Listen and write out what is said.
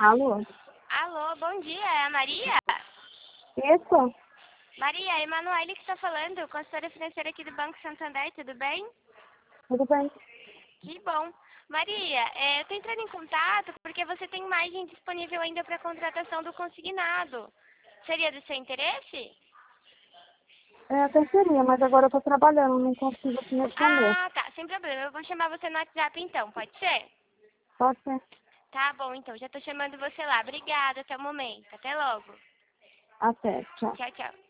Alô? Alô, bom dia, é a Maria? Isso? Maria, é a Emanuele que está falando, consultora financeira aqui do Banco Santander, tudo bem? Tudo bem? Que bom. Maria, eu estou entrando em contato porque você tem margem disponível ainda para contratação do consignado. Seria do seu interesse? Até seria, mas agora eu tô trabalhando, não consigo te responder. Ah, tá, sem problema. Eu vou chamar você no WhatsApp então, pode ser? Pode ser. Tá bom, então, já estou chamando você lá. Obrigada, até o momento. Até logo. Até, tchau. Tchau, tchau.